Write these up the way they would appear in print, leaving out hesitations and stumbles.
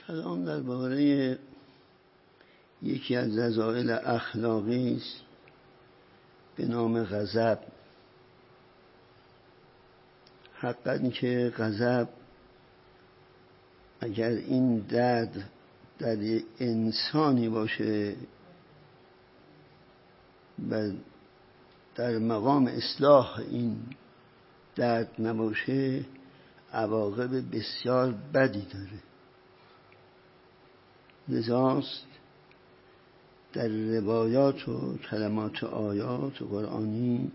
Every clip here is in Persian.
کلام درباره یکی از رذائل اخلاقی است به نام غضب. حقاً که غضب اگر این درد در انسانی باشه و در مقام اصلاح این درد نباشه، عواقب بسیار بدی داره. لذاست در روایات و کلمات آیات قرآنی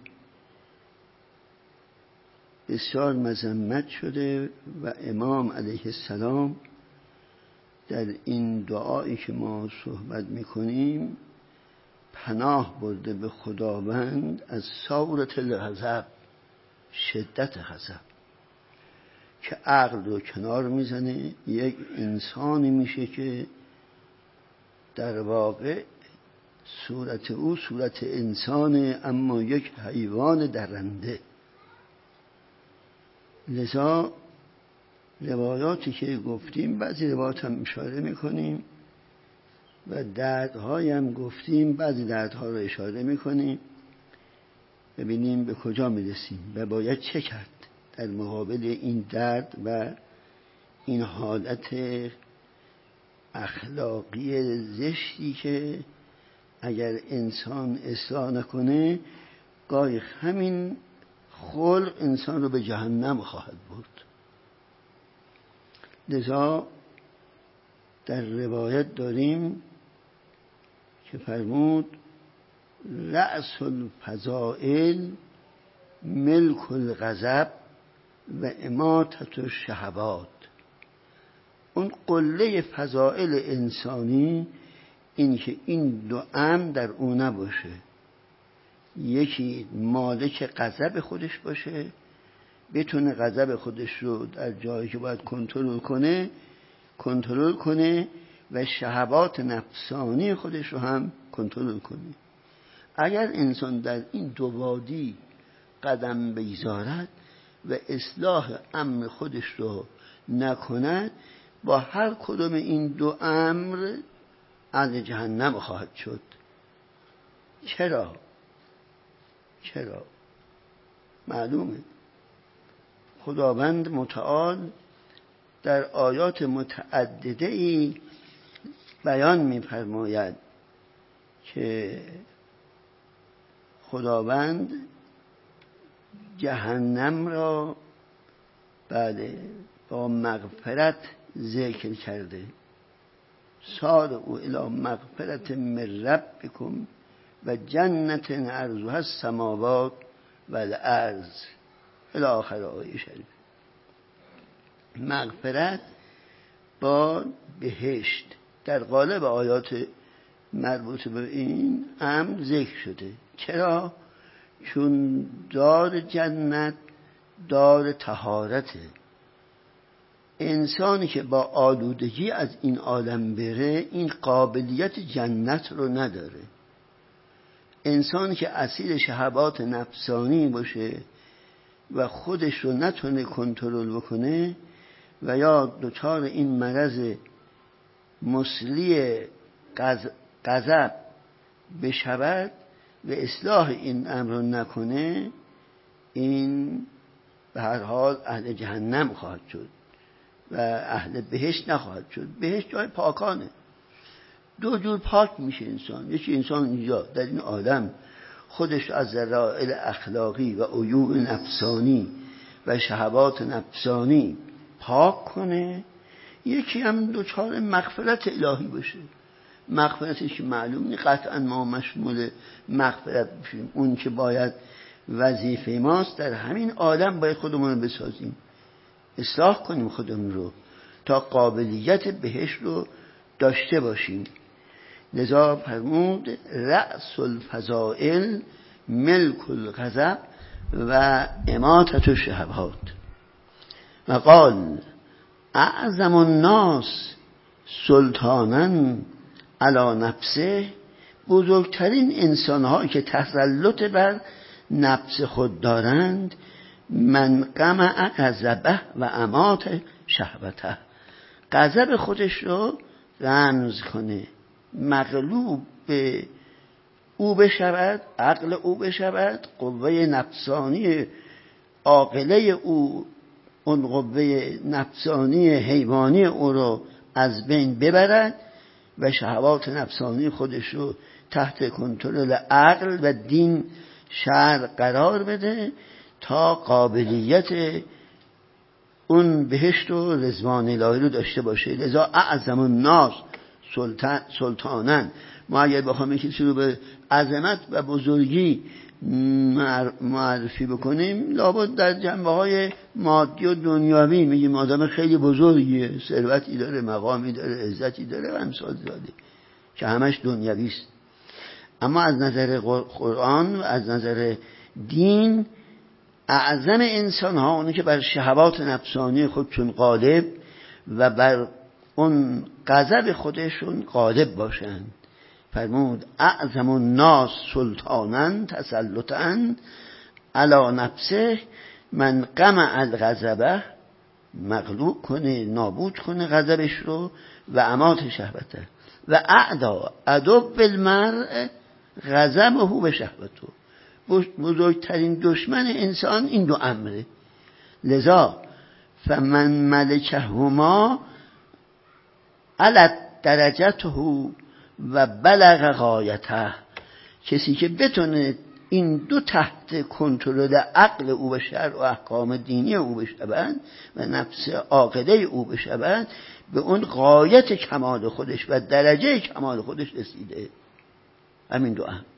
بسیار مذمت شده و امام علیه السلام در این دعایی که ما صحبت میکنیم پناه برده به خداوند از ثورة الغضب، شدت غضب که عقل رو کنار میزنه. یک انسانی میشه که در واقع صورت او صورت انسانه اما یک حیوان درنده. لذا روایاتی که گفتیم، بعضی روایات هم اشاره میکنیم و دردهای هم گفتیم، بعضی دردها رو اشاره میکنیم، ببینیم به کجا میرسیم و باید چه کرد در مقابل این درد و این حالت اخلاقی زشتی که اگر انسان اصلاح نکنه گاهی همین خلق انسان رو به جهنم خواهد برد. لذا در روایت داریم که فرمود رأس الفضائل ملک الغضب و اماطة الشهوات. اون قله فضائل انسانی این که این دو امر در اون نباشه، یکی مالک غضب خودش باشه، بتونه غضب خودش رو در جایی که باید کنترل کنه و شهوات نفسانی خودش رو هم کنترل کنه. اگر انسان در این دو وادی قدم بگذارد و اصلاح امر خودش رو نکند، با هر کدوم این دو امر از جهنم خواهد شد. چرا؟ معلومه خداوند متعال در آیات متعدده ای بیان می‌فرماید که خداوند جهنم را با مغفرت ذکر کرده. سارعوا الی مغفرة من ربکم و جنت عرضها السماوات والارض الی آخر آیه شریف. مغفرت با بهشت در قالب آیات مربوط به این امر ذکر شده. چرا؟ چون دار جنت دار طهارته. انسانی که با آلودگی از این عالم بره این قابلیت جنت رو نداره. انسانی که اسیر شهوات نفسانی باشه و خودش رو نتونه کنترل بکنه و یا دچار این مرض مسلی غضب بشود و اصلاح این امر رو نکنه، این به هر حال اهل جهنم خواهد شد و اهل بهشت نخواهد شد. بهشت جای پاکانه. دو جور پاک میشه انسان. یکی انسان اینجا در این عالم خودش از ذرائع اخلاقی و عیوب نفسانی و شهوات نفسانی پاک کنه، یکی هم دوچار مغفرت الهی باشه. مغفرتش که معلوم نیست قطعا ما مشمول مغفرت بشیم. اون که باید وظیفه ماست در همین عالم باید خودمون رو بسازیم، اصلاح کنیم خودمون رو تا قابلیت بهشت رو داشته باشیم. لذا فرمود رأس الفضائل ملک الغضب و اماطة الشهوات و قال اعظم الناس سلطانا علی نفسه. بزرگترین انسان‌هایی که تسلط بر نفس خود دارند من قمع غضبه و اماط شهوته. غضب خودش رو رمز کنه، مغلوب به او بشود، عقل او بشود، قوه نفسانی عاقله او اون قوه نفسانی حیوانی او رو از بین ببرد و شهوات نفسانی خودش رو تحت کنترل عقل و دین شرع قرار بده تا قابلیت اون بهشت و رضوان الهی رو داشته باشه. لذا اعظم الناس سلطانن، ما اگر بخوایم کسی رو به عظمت و بزرگی معرفی بکنیم لابد در جنبه‌های مادی و دنیاوی میگیم آدم خیلی بزرگیه، ثروتی داره، مقامی داره، عزتی داره و امثال ذالک که همش دنیوی است. اما از نظر قرآن و از نظر دین اعظم انسان ها اونی که بر شهوات نفسانی خودشون غالب و بر اون غضب خودشون غالب باشند. فرمود اعظم الناس سلطانا تسلطا علی نفسه من قمع الغضب، مغلوب کنه، نابود کنه غضبش رو، و امات شهوته و اعدا عدو بالمرء غضبه به شهوته. بزرگترین دشمن انسان این دو امره. لذا فمن ملکهما علت درجته و بلغ غایته، کسی که بتونه این دو تحت کنترل عقل او و شرع و احکام دینی او بشوند و نفس عاقله او بشوند، به اون غایت کمال خودش و درجه کمال خودش رسیده. همین دو امر.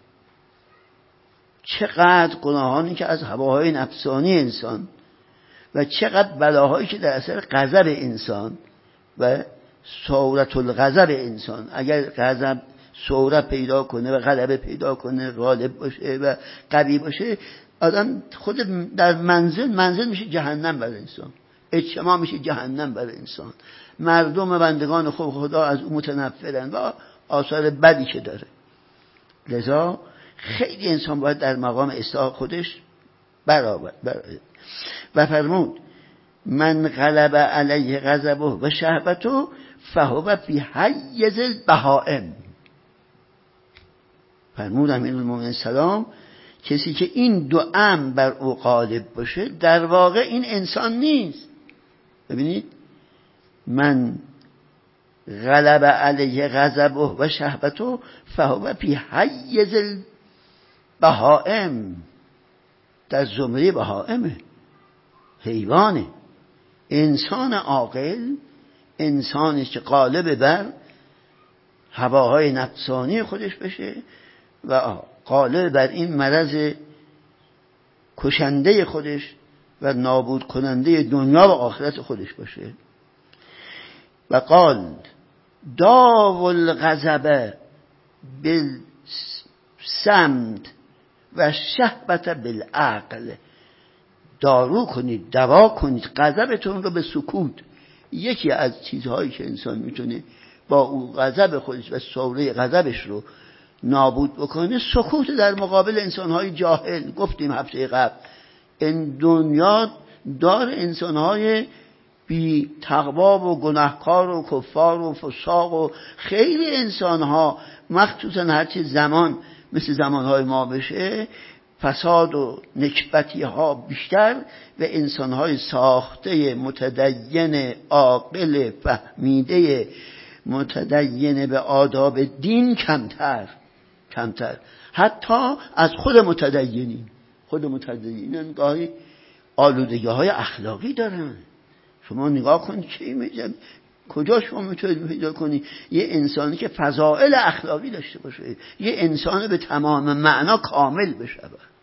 چقدر گناهانی که از هواهای نفسانی انسان و چقدر بلاهایی که در اثر غضب انسان و صورت الغضب انسان، اگر غضب صورت پیدا کنه و غلبه پیدا کنه، غالب باشه و قوی باشه، آدم خود در منزل میشه جهنم برای انسان، اجتماع میشه جهنم برای انسان، مردم بندگان خدا از او متنفرن و آثار بدی که داره. لذا خیلی انسان باید در مقام اصلاح خودش برابر و فرمود من غلب علیه غضبه و شهوته فهو فی حیز البهائم. فرمود امیرالمومنین سلام کسی که این دو امر بر او غالب باشه در واقع این انسان نیست. ببینید من غلب علیه غضبه و شهوته فهو فی حیز البهائم، در زمره بهائمه، حیوانه. انسان عاقل انسانی که غالب بر هواهای نفسانی خودش بشه و غالب بر این مرض کشنده خودش و نابود کننده دنیا و آخرت خودش باشه. و قال داو الغضب بالصمت و شهوت بالعقل، دارو کنید، دوا کنید غضبتون رو به سکوت. یکی از چیزهایی که انسان میتونه با او غضب خودش و سوره غضبش رو نابود بکنه سکوت در مقابل انسانهای جاهل. گفتیم هفته قبل این دنیا دار انسانهای بی تقوا و گناهکار و کفار و فساق و خیلی انسانها، مخصوصا هرچی زمان مثل زمانهای ما بشه فساد و نکبتی ها بیشتر و انسانهای ساخته متدین عاقل فهمیده متدین به آداب دین کمتر حتی از خود متدینین گاهی آلودگی های اخلاقی دارن. شما نگاه کنید چی میگن، کجا شما میتونید پیدا کنی یه انسانی که فضائل اخلاقی داشته باشه، یه انسان به تمام معنا کامل بشه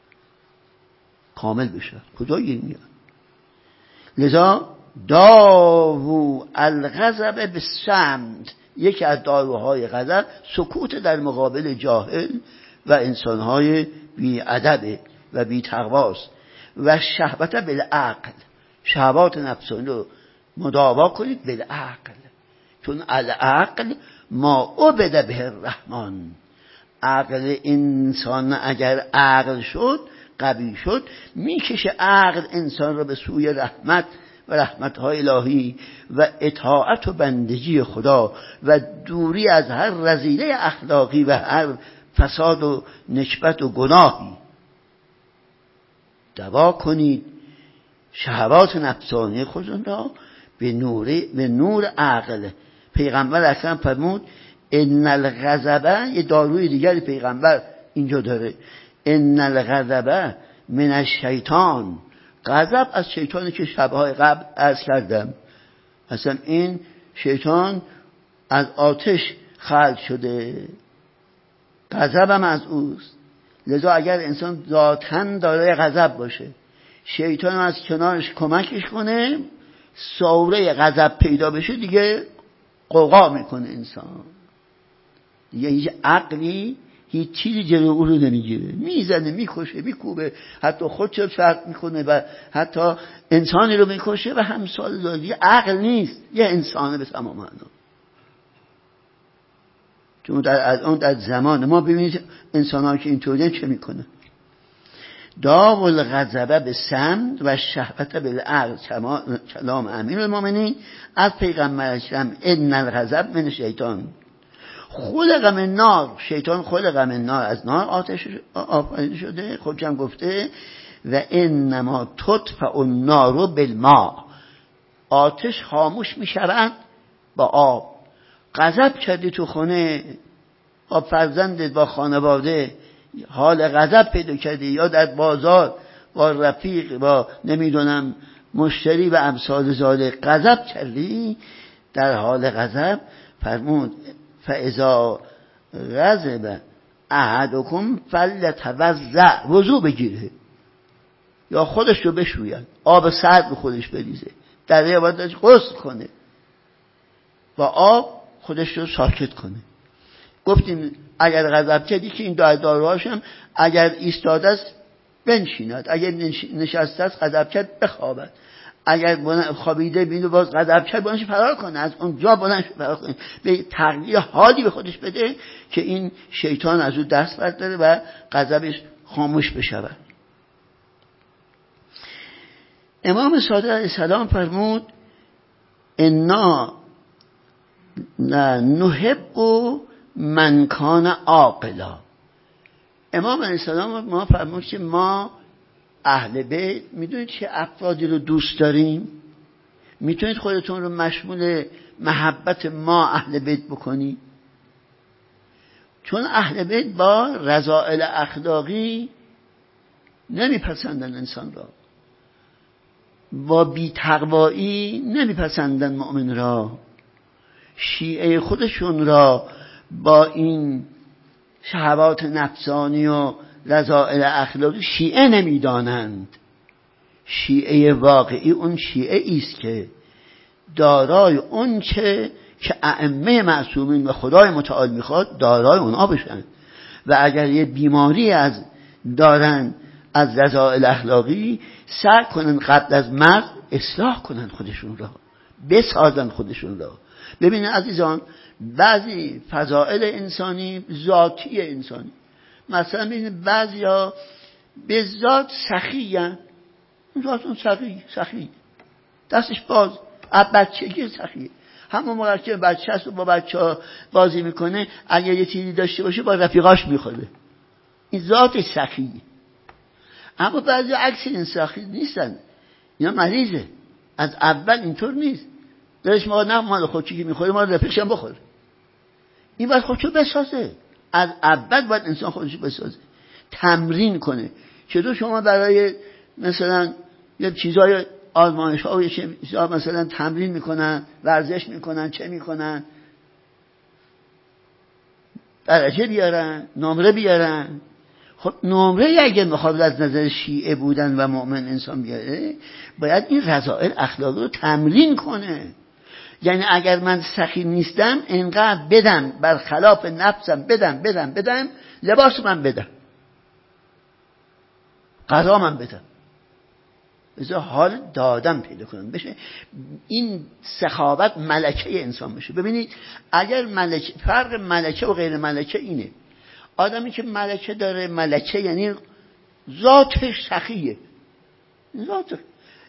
کجا یه میاد؟ لذا داو الغضب بالصمت، یکی از داروهای غضب سکوت در مقابل جاهل و انسانهای بی ادب و بی تقواست. و شهوت بالعقل، شهوات نفسانی رو مداوا کنید بالعقل، چون العقل ما عبد به الرحمن. عقل انسان اگر عقل شد قوی شد میکشه عقل انسان رو به سوی رحمت و رحمتهای الهی و اطاعت و بندگی خدا و دوری از هر رذیله اخلاقی و هر فساد و نکبت و گناهی. دوا کنید شهوات نفسانی خودتون را به نور عقل. پیغمبر اکرم فرمود ان الغضب، یه داروی دیگری پیغمبر اینجا داره، ان الغضب من الشیطان. غضب از شیطانی که شبهای قبل عرض کردم، اصلا این شیطان از آتش خلق شده، غضب هم از اوست. لذا اگر انسان ذاتاً دارای غضب باشه، شیطان از کنارش کمکش کنه، سوره غضب پیدا بشه، دیگه قوقا میکنه انسان، دیگه هیچ عقلی هیچ چیزی جلو او رو نمیگیره، میزنه، میکشه، میکوبه، حتی خودش فرق میکنه و حتی انسانی رو میکشه و همسال داره. عقل نیست، یه انسانه به تمام معنا. چون در زمان ما ببینید انسان ها که اینطوریه چه میکنه. داو الغضب به سمت و شهوت بالعقل، کلام امیر المؤمنین از پیغمبر اکرم ان الغضب من شیطان خلق من نار. شیطان خلق من نار، از نار آتش آفریده شده. خودشم گفته و انما تطفأ النار بالماء، آتش خاموش میشود با آب. غضب کردی تو خونه با فرزندت، با خانواده، حال غضب پیدا کردی، یا در بازار با رفیق، با نمیدونم مشتری و امثال ذالک غضب کردی، در حال غضب فرمود فاذا غضب احدکم فلیتوضأ، وضو بگیره یا خودش رو بشوید، آب سرد به خودش بریزه، در روایتش غسل کنه، با آب خودش رو ساکت کنه. گفتیم اگر غضب کردی که این داروهاش هم اگر ایستاده است بنشیند، اگر نشسته است غضب کرد بخوابد، اگر خوابیده بینو باز غضب کرد بلندش فرار کنه، از اون جا بلندش فرار کنه، به تغییر حالی به خودش بده که این شیطان از او دست برداره و غضبش خاموش بشود. امام صادق علیه السلام فرمود انا نحب من کان عاقلا. امام علیه السلام ما فرمود که ما اهل بیت، میدونید چه افرادی رو دوست داریم؟ میتونید خودتون رو مشمول محبت ما اهل بیت بکنید؟ چون اهل بیت با رذائل اخلاقی نمیپسندن انسان را، با بی‌تقوایی نمیپسندن مؤمن را، شیعه خودشون را با این شهوات نفسانی و رذائل اخلاقی شیعه نمیدانند. شیعه واقعی اون شیعه است که دارای اون که ائمه معصومین و خدای متعال میخواد دارای اونا بشن، و اگر یه بیماری دارن از رذائل اخلاقی، سعی کنن قبل از مرگ اصلاح کنن خودشون را، بسازن خودشون را. ببینید عزیزان، بعضی فضائل انسانی ذاتی انسانی، مثلا ببینید بعضیا به ذات سخی هستند، ذاتون سخی دستش باز، از بچگی سخیه، همون موقع که بچه هست و با بچه ها بازی میکنه اگر یه چیزی داشته باشه با رفیقاش میخوره، این ذاتش سخیه. اما بعضی عکس این سخی نیستن، اینا مریضه، از اول اینطور نیست، دلش ما نه مال خودشی که میخوره ما رفیقش هم بخوره. این باید خودشو بسازه، از اول باید انسان خودشو بسازه، تمرین کنه. چطور شما برای مثلا یه چیزای آزمایش ها و یه چیزا مثلا تمرین میکنن، ورزش میکنن، چه میکنن، درجه بیارن، نمره بیارن. خب نمره اگه میخواد از نظر شیعه بودن و مؤمن انسان بیاره، باید این رذائل اخلاقی رو تمرین کنه. یعنی اگر من سخی نیستم اینقدر بدم برخلاف نفسم، بدم لباس من بدم، غذا من بدم، بذار حال دادم پیدا کنم بشه، این سخاوت ملکه انسان بشه. ببینید اگر ملکه، فرق ملکه و غیر ملکه اینه، آدمی که ملکه داره، ملکه یعنی ذاتش سخیه، ذات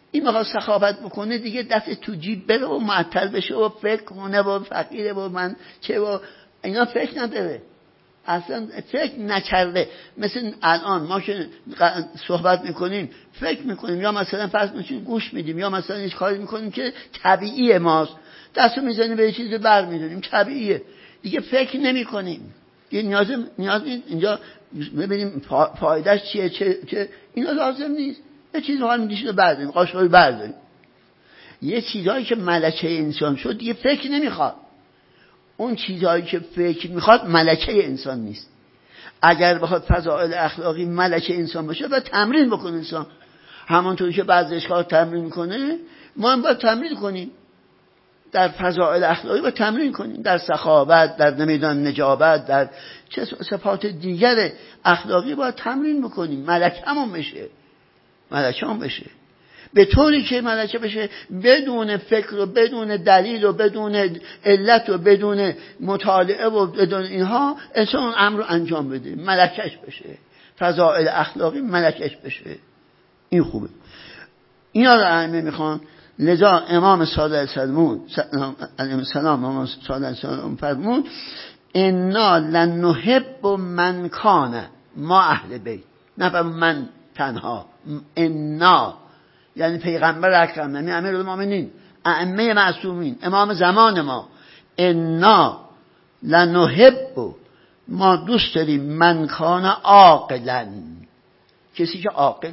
این میخواد سخاوت بکنه دیگه دست تو جیب بره و معطل بشه و فکر کنه و فقیره و من چه و اینا فکر نداره، اصلا فکر نکرده. مثل الان ما که صحبت میکنیم فکر میکنیم، یا مثلا فرض کنید گوش میدیم، یا مثلا هیچ کاری میکنیم که طبیعی ماست، دستو میزنیم به یه چیزی برمیداریم طبیعیه، دیگه فکر نمیکنیم. یه نیاز اینجا ببینیم فایدهش چیه، چه اینا لازم نیست. یه چیز حال میدیشید برداریم، قاشقی برداریم. یه چیزایی که ملکه انسان شد دیگه فکر نمیخواد. اون چیزهایی که فکر میخواد ملکه انسان نیست. اگر بخواد فضائل اخلاقی ملکه انسان باشه باید تمرین بکنه انسان. همونطور که ورزشکار تمرین میکنه، ما هم باید تمرین کنیم. در فضائل اخلاقی باید تمرین کنیم، در سخاوت، در نمیدان نجابت، در چه صفات دیگر اخلاقی باید تمرین بکنیم. ملکه‌مون بشه. به طوری که ملکه بشه بدون فکر و بدون دلیل و بدون علت و بدون مطالعه و بدون اینها انسان امر رو انجام بده، ملکش بشه، فضائل اخلاقی ملکش بشه. این خوبه. اینا رو ائمه میخوان. لذا امام صادق علیه السلام فرمود انا لنحب من کان ما اهل بیت، نه من تنها، انا یعنی پیغمبر اکرم، یعنی امیرالمومنین، ائمه معصومین، امام زمان ما، انا لنحب، ما دوست داریم من کان عاقلا، کسی که عاقل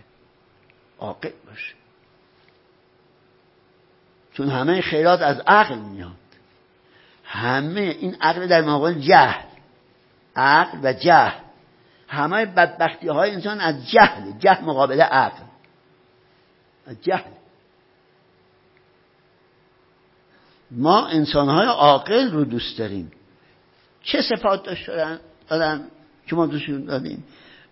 باشه، چون همه خیرات از عقل میاد. همه این عقل در مقابل جهل، عقل و جهل، همه بدبختی های انسان از جهل مقابل عقل، جهل. ما انسان‌های عاقل رو دوست داریم. چه صفات دارن که ما دوستشون داریم؟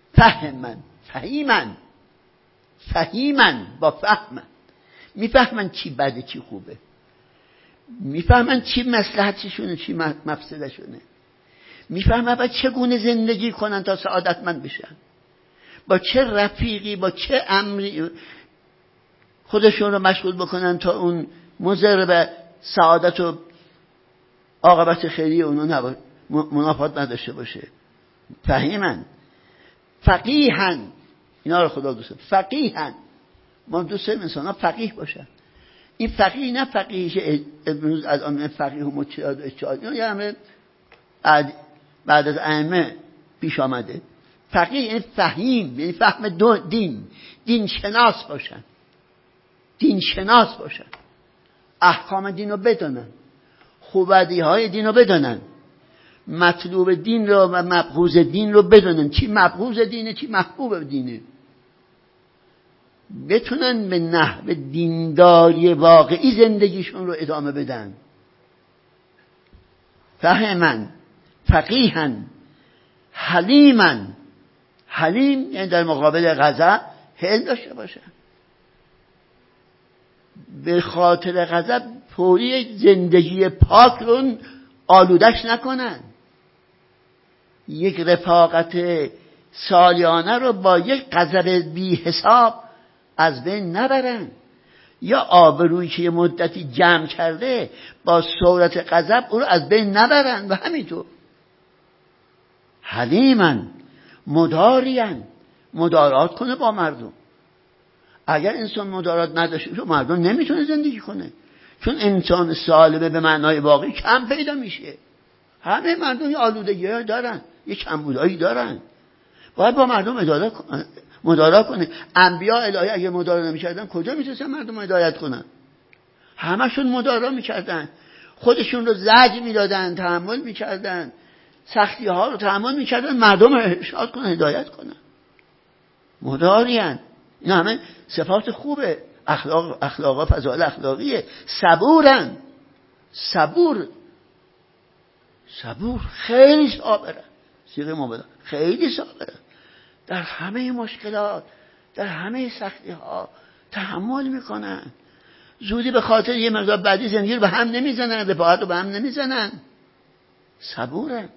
فهیمن با فهمن، میفهمن چی بده چی خوبه، میفهمن چی مصلحتشونه چی مفسدشونه، میفهمن باید چگونه زندگی کنن تا سعادتمند بشن، با چه رفیقی با چه امری خودشون رو مشغول بکنن تا اون مضر به سعادت و عاقبت خیری اونو منافات نداشته باشه. فهیمن، فقیهن، اینا رو خدا دوست داره. فقیهن، ما دوست داریم انسان ها فقیه باشن. این فقیه نه فقیه که امروز از آن فقیه و مجتهد و اجتهاد، یه همه بعد از ائمه پیش آمده. فقیه یعنی فهیم، یعنی فهم دین شناس باشن، احکام دین رو بدونن، خوبدی های دین رو بدونن، مطلوب دین رو و مبغوض دین رو بدونن، چی مبغوض دینه چی محبوب دینه، بتونن به نحو دینداری واقعی زندگیشون رو ادامه بدن. فهمن، فقیهن، حلیمن، حلیم یعنی در مقابل غضب حلم داشته باشن، به خاطر غضب فوری زندگی پاک رو آلودش نکنن، یک رفاقت سالیانه رو با یک غضب بی حساب از بین نبرن، یا آبرویی که یه مدتی جمع کرده با صورت غضب او رو از بین نبرن. و همینطور حلیمن، مدارین، مدارات کنه با مردم. اگر انسان مدارات نداشته باشه مردم نمیتونه زندگی کنه، چون انسان سالمه به معنای واقعی کم پیدا میشه. همه مردم یه آلودگی‌هایی دارن، یه کمبودایی دارن، باید با مردم مدارات کنه. انبیاء الهی اگه مدارات نمی‌کردن کجا میتونستن مردم هدایت کنن؟ همشون مدارات می‌کردن، خودشون رو زجر میدادن، تحمل می‌کردن، سختی‌ها رو تحمل می‌کردن، مردم رو ارشاد کنن، هدایت کنن. مدارین، این همه صفات خوبه، اخلاق فضائل اخلاقیه. صبورن، صبور خیلی صابره، صیغه مبالغه، خیلی صابره، در همه مشکلات، در همه سختی ها تحمل میکنن، زودی به خاطر یه مقدار بعدی زندگی رو به هم نمیزنن، رفاقت رو به هم نمیزنن. صبورن.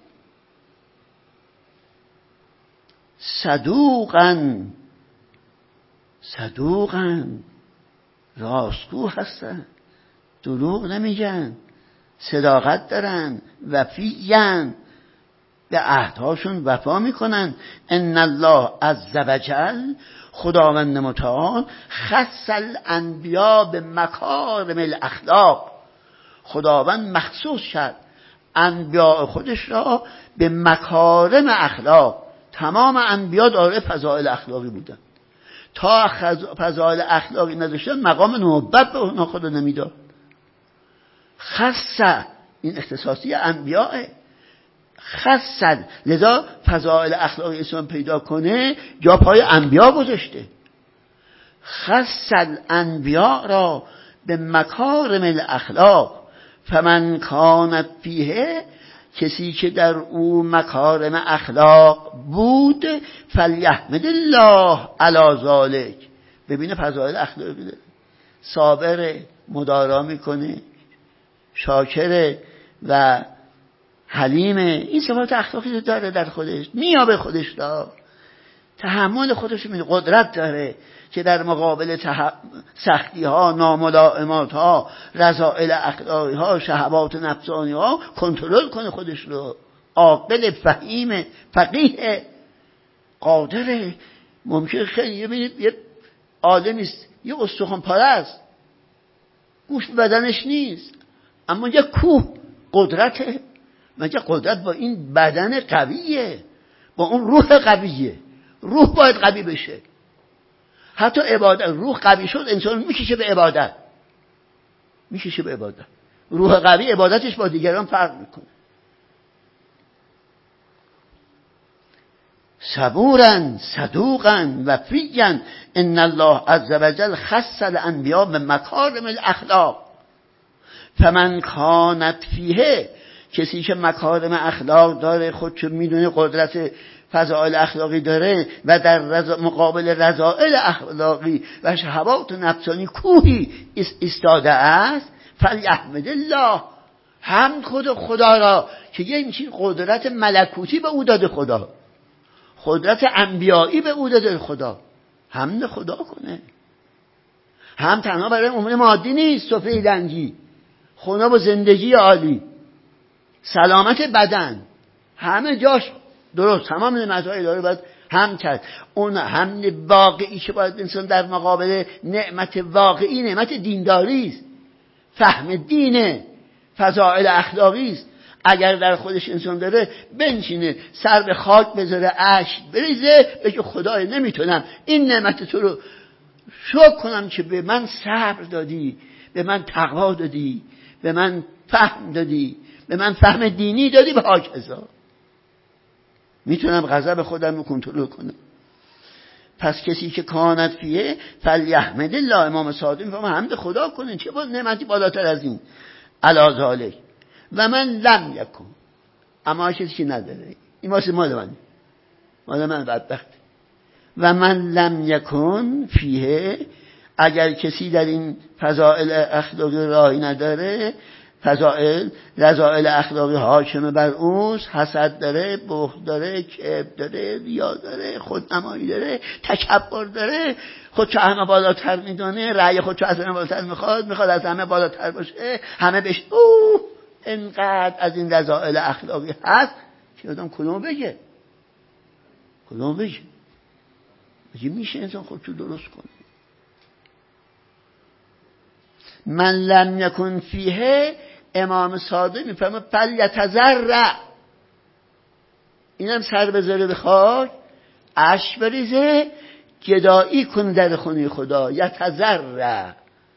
صدوقن، راستگو هستن، دروغ نمیگن، صداقت دارن، وفیین، به عهدهاشون وفا میکنن. ان الله عز وجل، خداوند متعال، خص الانبیا به مکارم الاخلاق، خداوند مخصوص کرد انبیاء خودش را به مکارم اخلاق. تمام انبیا داره فضائل اخلاقی بودن، تا فضائل اخلاقی نداشتن مقام نبوت به اونها خدا نمیداد. خصه، این اختصاصی انبیاء، خصه، لذا فضائل اخلاقی اسلام پیدا کنه جا پای انبیا گذاشته. خص الانبیاء را به مکارم الاخلاق، فمن کانت فیه، کسی که در او مکارم اخلاق بود، فلیحمد الله علی ذلک، ببینه فضائل اخلاقی داره، صابر، مدارا میکنه، شاکر و حلیمه، این صفات اخلاقی داره در خودش، نیابه خودش داره، تحمل خودش میده، قدرت داره که در مقابل سختی ها، ناملائمات ها، رذائل اخلاقی ها، شهوات نفسانی ها کنترل کنه خودش رو. عاقل، فهیم، فقیه، قادره. ممکنه خیلی ببینید یه عالمیست، یه استخوان پاره است، گوشت بدنش نیست، اما یه کوه قدرته. مگه قدرت با این بدن قویه، با اون روح قویه؟ روح باید قوی بشه. حتی عبادت، روح قوی شد انسان میکشه به عبادت، میکشه به عبادت. روح قوی عبادتش با دیگران فرق میکنه. صبورا صدوقا وفیا، ان الله عز وجل خص الانبیاء بمکارم الاخلاق، فمن کانت فیه، کسی که مکارم اخلاق داره، خودشو میدونه قدرت فضائل اخلاقی داره و در مقابل رذائل اخلاقی و شهوات نفسانی کوهی ایستاده است، فلیحمد الله، حمد خدا را که یه همچین قدرت ملکوتی به او داده خدا، قدرت انبیایی به او داده خدا، حمد خدا کنه. هم تنها برای امور مادی نیست، سفره دنگی، خدا با زندگی عالی، سلامت بدن، همه جاش درست، تمام نعمت‌های داره باید هم کرد. اون حمد واقعی که باید انسان در مقابل نعمت واقعی، نعمت دینداری است، فهم دینه، فضائل اخلاقی است. اگر در خودش انسان داره، بنشینه سر به خاک بذاره، اشک بریزه، بگه خدای نمیتونم این نعمت تو رو شکر کنم که به من صبر دادی، به من تقوا دادی، به من فهم دادی، به من فهم دینی دادی، به هاکذا میتونم غضب خودم رو کنترل کنم. پس کسی که کانت فیه فلیحمد الله، امام صادق میفهمه حمد خدا کنه، چه با نعمتی بالاتر از این، علی ذالک. و من لم یکن، اما کسی که نداره، این واسه مال من بدبخت. و من لم یکن فیه، اگر کسی در این فضائل اخلاقی راهی نداره، فضائل رذائل اخلاقی حاکمه بر اوست، حسد داره، بخل داره، کبر داره، ریا داره، خودنمایی داره، تکبر داره، خودشو همه بالاتر میدونه، رأی خودشو از همه بالاتر میخواد از همه بالاتر باشه، همه بهش انقدر از این رذائل اخلاقی هست که آدم کدوم بگه میشه انسان خودشو درست کنه. من لم یکن فیه، امام صادق میفهمه فلیتضرع، اینم سر بذاره به خاک، اشک بریزه، گدایی کنه در خونه خدا، یتضرع،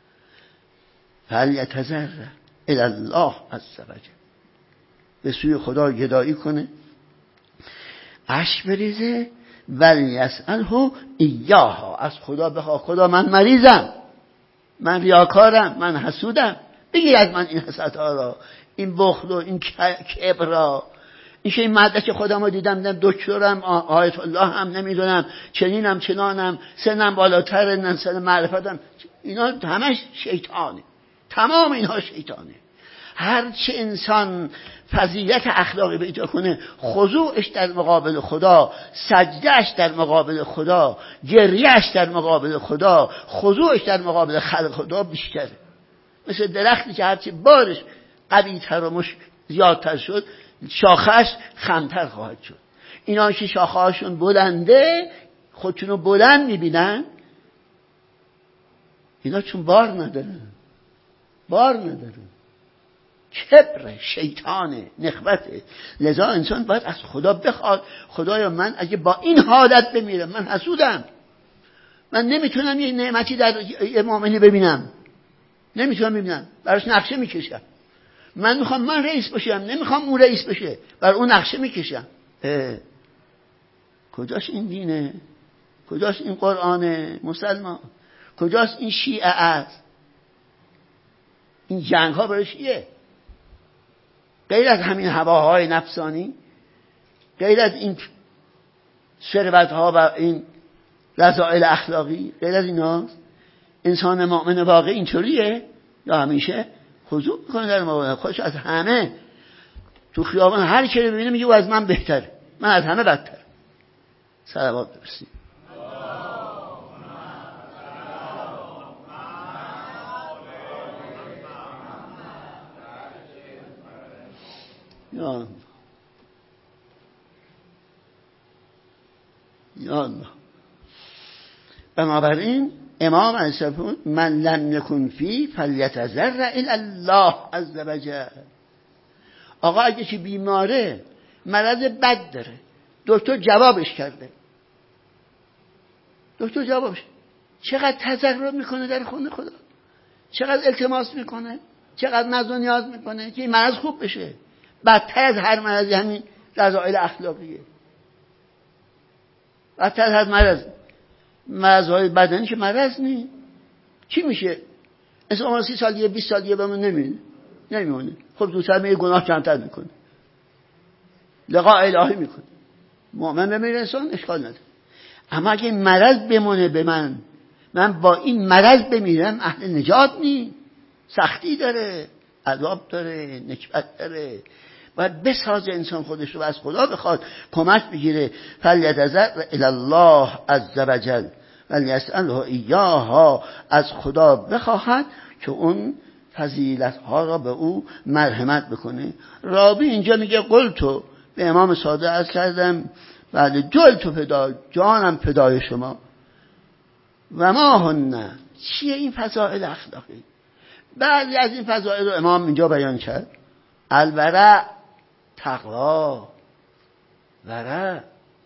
فلیتضرع الی الله عز وجل، به سوی خدا گدایی کنه، اشک بریزه، ولیسأله ایاها، از خدا بخواه، خدا من مریضم، من ریاکارم، من حسودم، بگیر از من این حسدها را، این بخل و این کبر را، این مدرک خودم رو دیدم دکترم، آیت الله هم نمیدونم، چنینم چنانم، سنم بالاتر، سن معرفتم، اینا همش شیطانه، تمام اینها شیطانه. هر چه انسان فضیلت اخلاقی پیدا کنه، خضوعش در مقابل خدا، سجدهش در مقابل خدا، گریهش در مقابل خدا، خضوعش در مقابل خلق خدا بیشتره. مثل درختی که هرچی بارش قوی‌تر و زیادتر شد، شاخه‌اش خمتر خواهد شد. اینا که شاخه‌هاشون بلنده، خودشونو بلند میبینن، اینا چون بار ندارن، کبر، شیطانه، نخوته. لذا انسان باید از خدا بخواد، خدایا من اگه با این حالت بمیرم، من حسودم، من نمیتونم یه نعمتی در یه مؤمنی ببینم، نمیتونم ببینم، براش نقشه میکشم. من میخوام من رئیس باشم، نمیخوام اون رئیس بشه، بر اون نقشه میکشم. کجاست این دینه؟ کجاست این قرآنه؟ مسلمان کجاست این شیعه است؟ این جنگ ها برای چیه؟ غیر از همین هواهای نفسانی، غیر از این ثروت ها و این رذائل اخلاقی، غیر از اینا انسان مؤمن واقعی اینطوریه یا همیشه خضوع میکنه در مقابل خودش؟ از همه تو خیابان هر کی رو ببینه میگه او از من بهتره، من از همه بدتر. صلوات برسید. یا الله. بنابراین امام علیه السلام من لم یکن فی فلیتضرع الی الله عز وجل. آقا اگه چی بیماره، مرض بد داره، دکتر جوابش کرده، دکتر جوابش، چقدر تضرع میکنه در خونه خدا، چقدر التماس میکنه، چقدر ناز و نیاز میکنه که این مرض خوب بشه. بدتر از هر مرضی همین رذائل اخلاقیه، بدتر از هر مرضهای بدنی که مرض نیست. چی میشه؟ انسان 30 سال دیگه 20 سال دیگه بمونه نمیمونه. خب زودتر میگه گناه کمتر میکنه، لقاء الهی میکنه، مؤمن بمیره انسان اشکال نداره. اما اگه مرض بمونه به من با این مرض بمیرم، اهل نجات نی، سختی داره، عذاب داره، نکبت داره. باید بسازه انسان خودش رو و از خدا بخواد کمک بگیره. فلیتضرع الی الله عز وجل ولیسأله ایاها، از خدا بخواهد که اون فضیلت ها را به او مرحمت بکنه. راوی اینجا میگه قلتو، به امام صادق عرض کردم بعد جلتو فدا، جانم فدای شما. و ما هن، چیه این فضائل اخلاقی؟ بعضی از این فضائل رو امام اینجا بیان کرد. الورع، تقوا، ورع،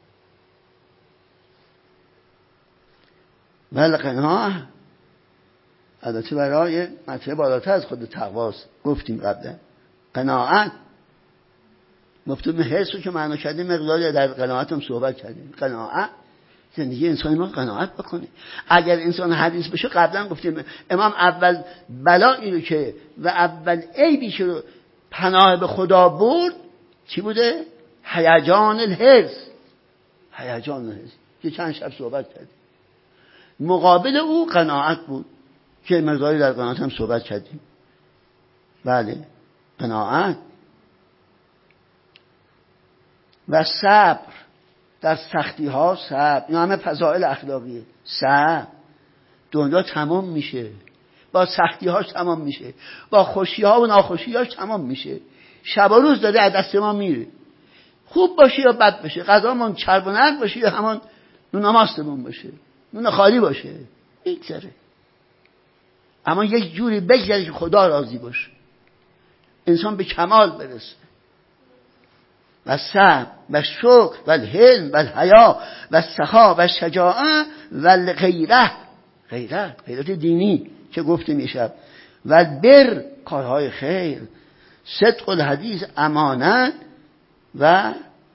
والقناعة. البته برای مطلب بالاتر از خود تقواست، گفتیم قبلا. قناعت، مفتون حرص رو که معنا کردیم مقداری در قناعت هم صحبت کردیم. قناعت، زندگی انسانی ما قناعت بکنه. اگر انسان حدیث بشه، قبلا گفتیم امام اول بلایی رو که و اول عیبی که پناه به خدا برد چی بوده؟ هیجان الحرص. هیجان الحرص که چند شب صحبت کردیم. مقابل او قناعت بود که مقداری در قناعت هم صحبت کردیم. بله، قناعت و صبر، در سختی ها صبر. این همه فضائل اخلاقیه. صبر، دنیا تمام میشه، با سختی هاش تمام میشه، با خوشی ها و ناخوشی هاش تمام میشه. شب و روز داره از دست ما میره، خوب باشه یا بد باشه، غذامون چرب و نرم باشه یا همان نون ماستمون باشه، نون خالی باشه، میگذره. اما یک جوری بگذره که خدا راضی باشه، انسان به کمال برسه. و صبر و شکر و الحلم و الحیا و سخا و شجاعه و الغیره، غیرت دینی که گفته میشه، و البر، کارهای خیر، صدق الحدیث، امانت و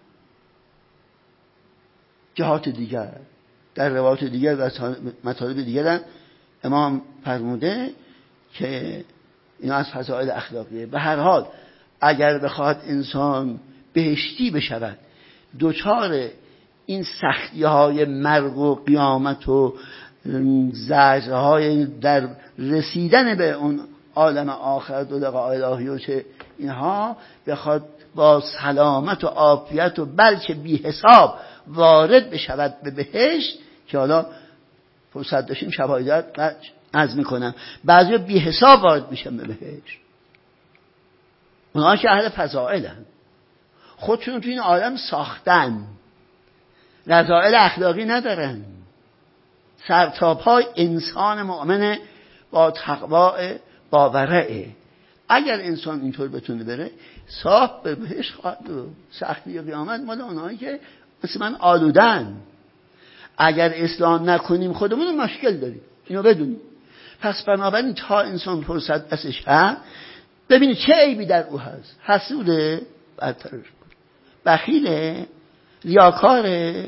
جهات دیگر. در روایات دیگر و مطالب دیگر هم امام فرموده که اینا از فضائل اخلاقیه. به هر حال اگر بخواد انسان بهشتی بشود، دوچار این سختی های مرگ و قیامت و زجرهای در رسیدن به اون عالم آخرت و لقاء الهی و چه اینها بخواد با سلامت و عافیت و بلکه بی حساب وارد بشود به بهشت، که حالا فرصت داشتیم شواهد عرض میکنم، بعضی بی حساب وارد میشن به بهشت، اونها که اهل فضائلن، خودشون تو این عالم ساختن، رذائل اخلاقی ندارن، سرتاپای انسان مؤمن با تقوا با ورعه. اگر انسان اینطور بتونه بره صاحب به بهشت خواهد بود. سختی قیامت مال اونهایی که مثل من آلودن. اگر اصلاح نکنیم خودمون مشکل داریم، اینو بدونیم. پس بنابراین تا انسان فرصت دستش هست ببینید چه عیبی در او هست، حسوده برطرفش کن، بخیله، ریاکاره،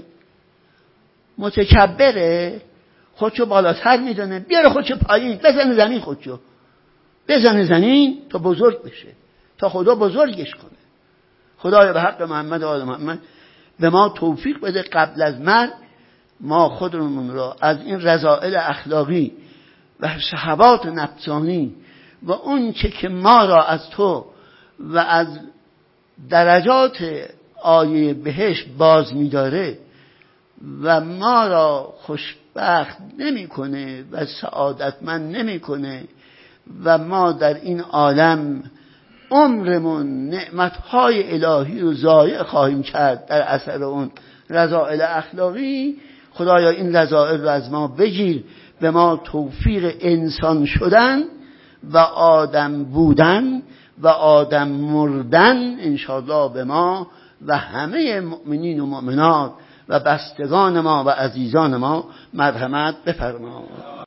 متکبره، خودشو بالاتر میدونه، بیاره خودشو پایین، بزنه زمین، خودشو بزنه زمین تا بزرگ بشه، تا خدا بزرگش کنه. خدایا به حق محمد و آل محمد به ما توفیق بده قبل از مرگ ما خودمون را از این رذائل اخلاقی و شهوات نفسانی و اون چه که ما را از تو و از درجات آیه بهشت باز می‌داره و ما را خوشبخت نمی‌کنه و سعادتمند نمی‌کنه و ما در این عالم عمرمون نعمت‌های الهی رو ضایع خواهیم کرد در اثر اون رذائل اخلاقی. خدایا این رذائل رو از ما بگیر، به ما توفیق انسان شدن و آدم بودن و آدم مردن انشاءالله به ما و همه مؤمنین و مؤمنات و بستگان ما و عزیزان ما مرحمت بفرما.